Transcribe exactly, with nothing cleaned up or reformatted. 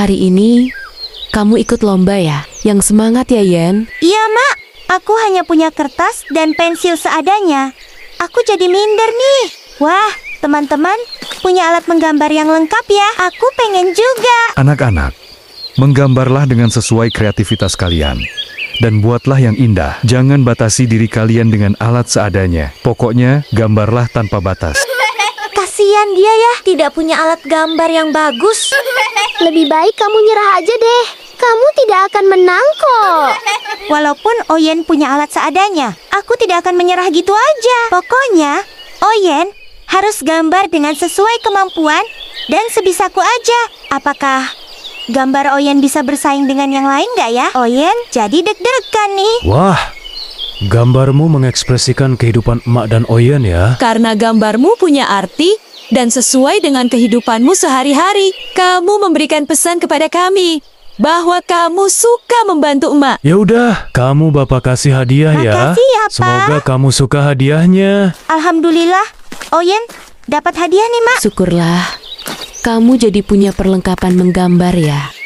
hari ini kamu ikut lomba ya? Yang semangat ya, Yen? Iya, Mak. Aku hanya punya kertas dan pensil seadanya. Aku jadi minder nih. Wah, teman-teman punya alat menggambar yang lengkap ya. Aku pengen juga. Anak-anak, menggambarlah dengan sesuai kreativitas kalian. Dan buatlah yang indah. Jangan batasi diri kalian dengan alat seadanya. Pokoknya, gambarlah tanpa batas. Kasihan dia ya, tidak punya alat gambar yang bagus. Lebih baik kamu nyerah aja deh. Kamu tidak akan menang kok. Walaupun Oyen punya alat seadanya, aku tidak akan menyerah gitu aja. Pokoknya, Oyen harus gambar dengan sesuai kemampuan dan sebisaku aja. Apakah gambar Oyen bisa bersaing dengan yang lain gak ya? Oyen jadi deg-degan nih. Wah, gambarmu mengekspresikan kehidupan emak dan Oyen ya. Karena gambarmu punya arti dan sesuai dengan kehidupanmu sehari-hari. Kamu memberikan pesan kepada kami bahwa kamu suka membantu emak. Ya udah, kamu Bapak kasih hadiah ya. Makasih ya, Pak. Semoga kamu suka hadiahnya. Alhamdulillah, Oyen dapat hadiah nih, Mak. Syukurlah, kamu jadi punya perlengkapan menggambar ya.